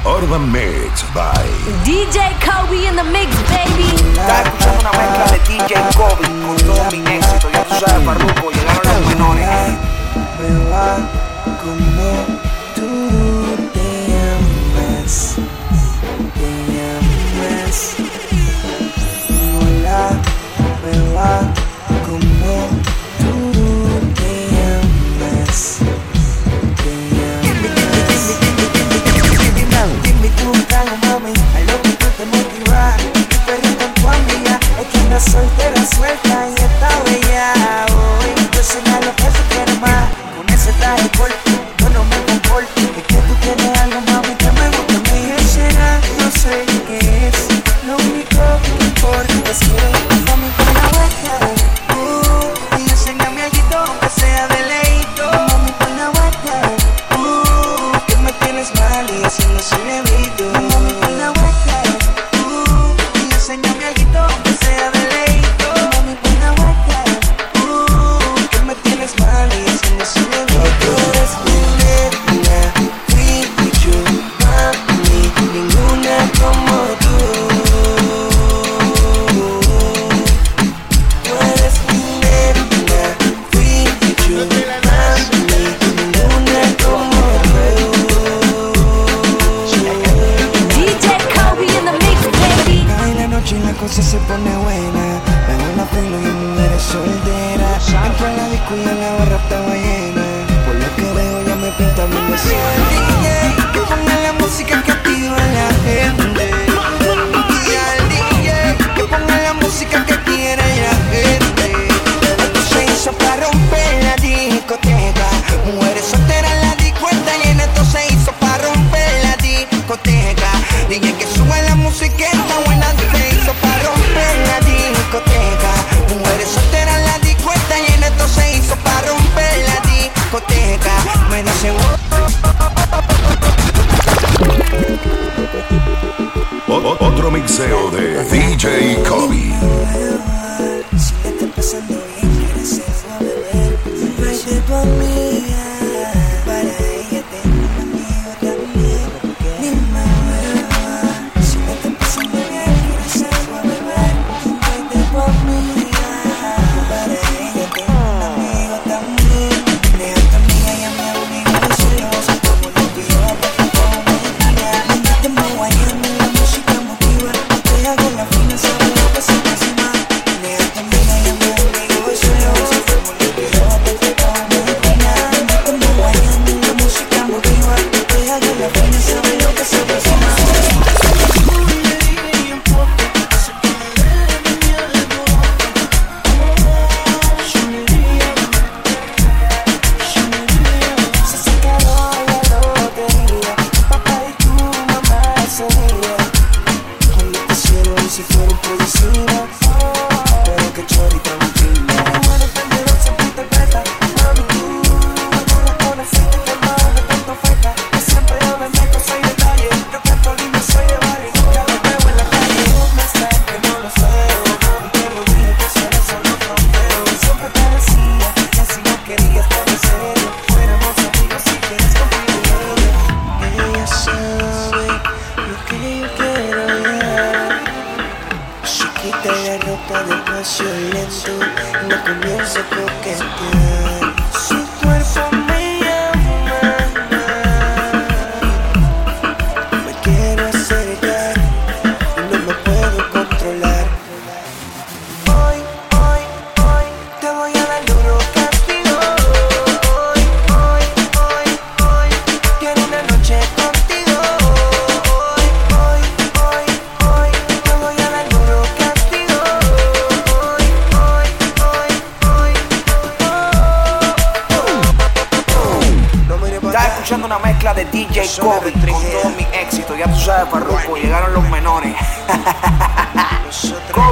Urban Mix by DJ Kobe in the mix, baby. Estás escuchando una mezcla de DJ Kobe con todo mi éxito. Ya tú sabes, Farruko, llegaron los menores. Me va como tú te amas. Hola, me va como tú te amas. Dime tú, mami, a lo que tú te motivas. Tu perrito en tu amiga, es que una soltera suelta y está bella. Hoy yo sé a lo que tú quieres más. Con ese traje corto, yo no me comporto. Es que tú tienes algo, mami, que me gusta a mí. ¿Qué será? No sé qué es. Lo único que importa es que mami con la vuelta. Y enséñame algo, aunque sea de leído. Mami con la vuelta. Que me tienes mal y haciendo su bebido. Mami con la vuelta. Y enséñame algo, aunque sea de leído. Mami con la vuelta. Que me tienes mal y haciendo su bebido. Tú eres mi negra, fui yo, mami, ninguna como tú. Tú eres mi negra, fui yo, mami, ninguna como tú. DJ Kobe in the mix, baby. Cae la noche y la cosa se pone buena. Veo la pelo y mujeres solteras. Entro a la disco y la barra estaba llena. Por lo que veo ya me pinta bien de DJ, que ponga la música que activa a la gente. Y al DJ, que ponga la música que quiera la gente. Esto se hizo para romper la discoteca. Mujeres solteras, la disco está llena. Esto se hizo para romper la discoteca. DJ que sube la música está buena. Esto se hizo para romper la discoteca. Mujeres solteras, la disco está llena. Esto se hizo para romper la discoteca. Me dicen otro mixeo de DJ Kobe. si te está pasando bien, quieres ser a beber. Tráete tu amiga, para ella tengo un amigo también. Dime, beba, si te está pasando bien, quieres ser a beber. Tráete tu amiga, para ella tengo un amigo también. Deja a tu amiga y a mi amigo de celoso, como lo pido a ti como mentira. Andate guayando la música motiva, te hago la fina, sabes lo que se me encima. Deja a tu amiga y a mi amigo de celoso, como lo pido a ti como mentira. Andate guayando la música motiva, te hago la fina, sabes lo que se me encima. Se sacaron la lotería, papá y tu mamá ese día. Cuando te hicieron y si fueron producidas, pero que chorita mentira. Mujeres vendedoras siempre interpreta, mami tú no la conociste, que más de tanto oferta. Que siempre yo me meto, soy detalle, yo canto lindo, soy de barrio, nunca lo veo en la calle. ¿Dónde estás? Que no lo sé, y te lo dije que eso era solo trofeo. Siempre te decía que si no querías estar en serio, fuéramos amigos si quieres conmigo. Ella sabe lo que yo quiero ver. Se quita la ropa despacio y lento y me comienza a coquetear. Su cuerpo me llama, me quiero acercar y no me puedo controlar. Hoy te voy a dar duro castigo. Hoy quiero una noche contigo. Hoy te voy a dar duro castigo. Estás escuchando una mezcla de DJ Kobe con todo mi éxito. Ya tú sabes, Farruko, llegaron los menores.